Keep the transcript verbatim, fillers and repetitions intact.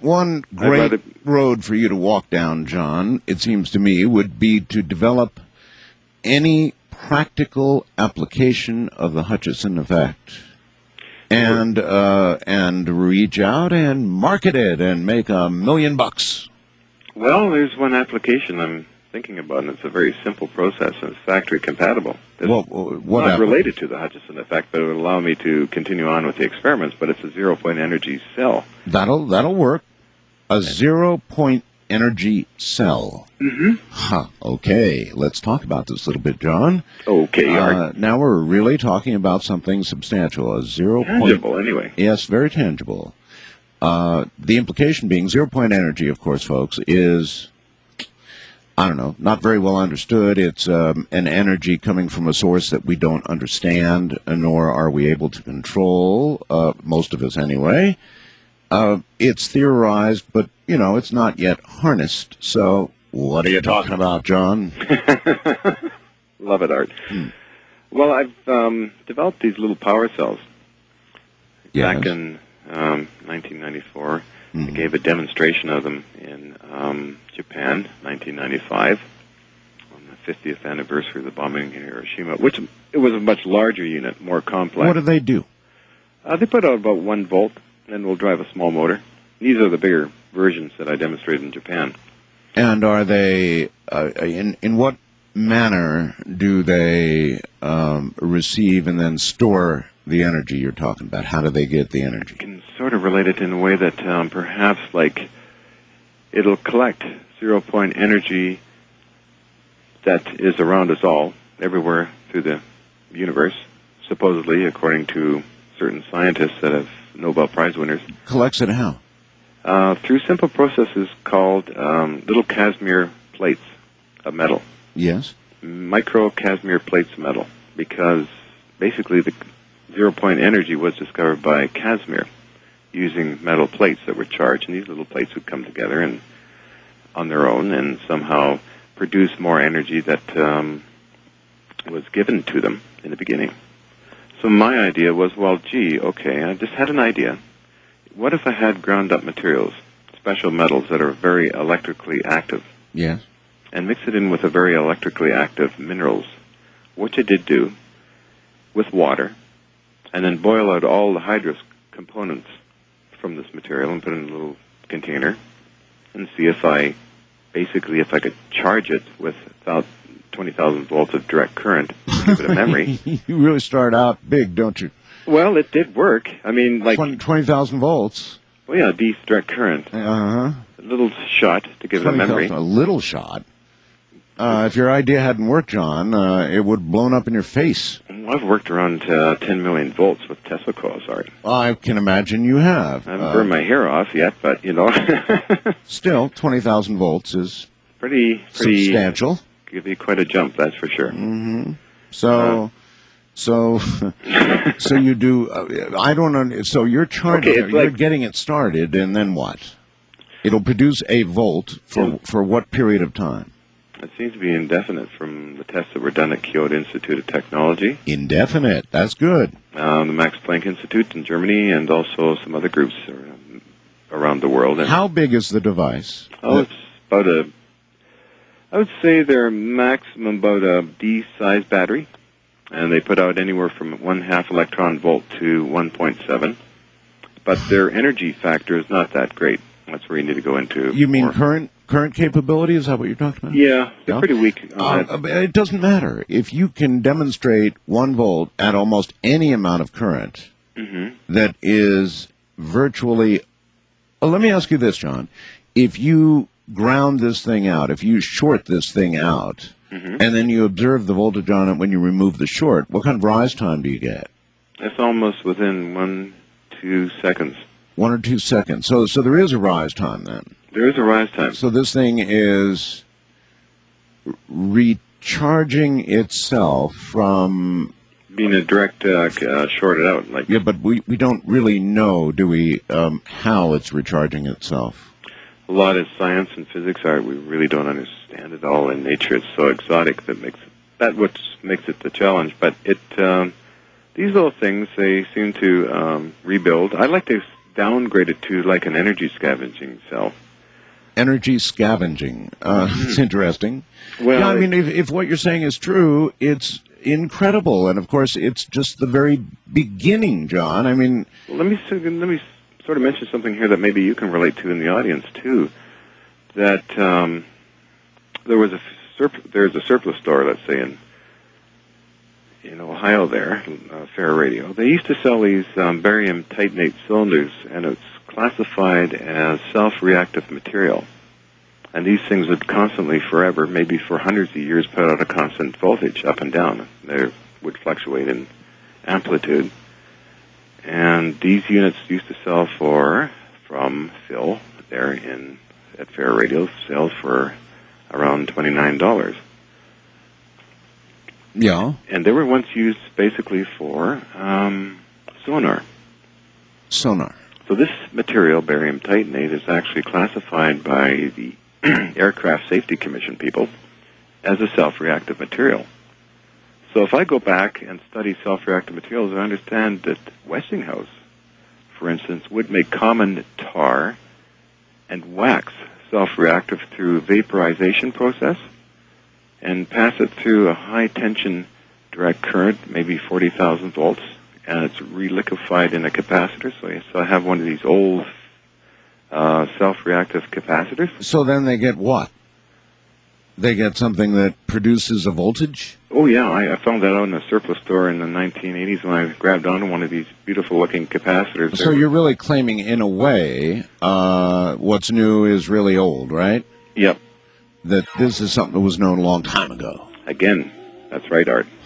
one great rather... road for you to walk down, John, it seems to me, would be to develop any practical application of the Hutchison effect. And uh, and reach out and market it and make a million bucks. Well, there's one application I'm thinking about, and it's a very simple process, and it's factory compatible. It's well, what not app- related to the Hutchison effect, but it would allow me to continue on with the experiments, but it's a zero-point energy cell. That'll, that'll work. A zero-point energy cell. Mm-hmm. Huh. Okay, let's talk about this a little bit, John. Okay. Uh, now we're really talking about something substantial. A zero tangible, point, anyway. Yes, very tangible. Uh, the implication being zero-point energy, of course, folks, is, I don't know, not very well understood. It's um, an energy coming from a source that we don't understand, nor are we able to control, uh, most of us anyway. Uh, it's theorized, but, you know, it's not yet harnessed. So what are you talking about, John? Love it, Art. Hmm. Well, I've um, developed these little power cells. Yes. Back in um, nineteen ninety-four. Mm-hmm. I gave a demonstration of them in um, Japan, nineteen ninety-five, on the fiftieth anniversary of the bombing in Hiroshima, which it was a much larger unit, more complex. What do they do? Uh, they put out about one volt, and will drive a small motor. These are the bigger versions that I demonstrated in Japan. And are they, uh, in in what manner do they um, receive and then store the energy you're talking about? How do they get the energy? You can sort of relate it in a way that um, perhaps like it'll collect zero-point energy that is around us all, everywhere through the universe, supposedly, according to certain scientists that have Nobel Prize winners. Collects it how? Uh, through simple processes called um, little Casimir plates of metal. Yes. Micro Casimir plates of metal, because basically the zero-point energy was discovered by Casimir using metal plates that were charged, and these little plates would come together and on their own and somehow produce more energy that um, was given to them in the beginning. So my idea was, well, gee, okay, I just had an idea. What if I had ground-up materials, special metals that are very electrically active? Yes. And mix it in with a very electrically active minerals, which I did do, with water, and then boil out all the hydrous components from this material and put it in a little container, and see if I, basically, if I could charge it with about twenty thousand volts of direct current, give it a memory. You really start out big, don't you? Well, it did work. I mean, like... twenty thousand volts. Well, yeah, D C direct current. Uh-huh. A little shot to give it a memory. A little shot? Uh, if your idea hadn't worked, John, uh, it would have blown up in your face. Well, I've worked around uh, ten million volts with Tesla coils, sorry. I can imagine you have. I haven't uh, burned my hair off yet, but, you know. Still, twenty thousand volts is pretty, pretty substantial. Give you quite a jump, that's for sure. Mm-hmm. So... Uh, So, so you do. Uh, I don't know. So you're charging. Okay, you're like, getting it started, and then what? It'll produce a volt for yeah. for what period of time? It seems to be indefinite from the tests that were done at Kyoto Institute of Technology. Indefinite. That's good. Um, the Max Planck Institute in Germany, and also some other groups around the world. And how big is the device? Oh, it's about a. I would say they're maximum about a D-sized battery. And they put out anywhere from one half electron volt to one point seven. But their energy factor is not that great. That's where you need to go into. You mean more. current current capability? Is that what you're talking about? Yeah, they're yeah. pretty weak. Uh, it doesn't matter. If you can demonstrate one volt at almost any amount of current mm-hmm. that is virtually... Well, let me ask you this, John. If you ground this thing out, if you short this thing out... Mm-hmm. And then you observe the voltage on it when you remove the short. What kind of rise time do you get? It's almost within one, two seconds. One or two seconds. So so there is a rise time then? There is a rise time. So this thing is recharging itself from... Being a direct uh, uh, shorted out. Like yeah, but we, we don't really know, do we, um, how it's recharging itself? A lot of science and physics are, we really don't understand it all in nature. It's so exotic that makes it, that what makes it the challenge. But it, um, these little things, they seem to um, rebuild. I like to downgraded to like an energy scavenging cell. Energy scavenging. Uh, it's interesting. Well, yeah, I mean, if, if what you're saying is true, it's incredible. And, of course, it's just the very beginning, John. I mean... Let me, let me sort of mention something here that maybe you can relate to in the audience, too. That um, there was a surp- there's a surplus store, let's say, in in Ohio there, uh, Fair Radio. They used to sell these um, barium titanate cylinders, and it's classified as self-reactive material. And these things would constantly, forever, maybe for hundreds of years, put out a constant voltage up and down. They would fluctuate in amplitude. And these units used to sell for, from Phil, there in at Fair Radio, sales for around twenty-nine dollars. Yeah. And they were once used basically for um, sonar. Sonar. So this material, barium titanate, is actually classified by the Aircraft Safety Commission people as a self-reactive material. So if I go back and study self-reactive materials, I understand that Westinghouse, for instance, would make common tar and wax self-reactive through vaporization process and pass it through a high-tension direct current, maybe forty thousand volts, and it's reliquefied in a capacitor. So, so I have one of these old uh, self-reactive capacitors. So then they get what? They get something that produces a voltage? Oh, yeah. I, I found that out in a surplus store in the nineteen eighties when I grabbed onto one of these beautiful-looking capacitors. So you're really claiming, in a way, uh, what's new is really old, right? Yep. That this is something that was known a long time ago. Again, that's right, Art.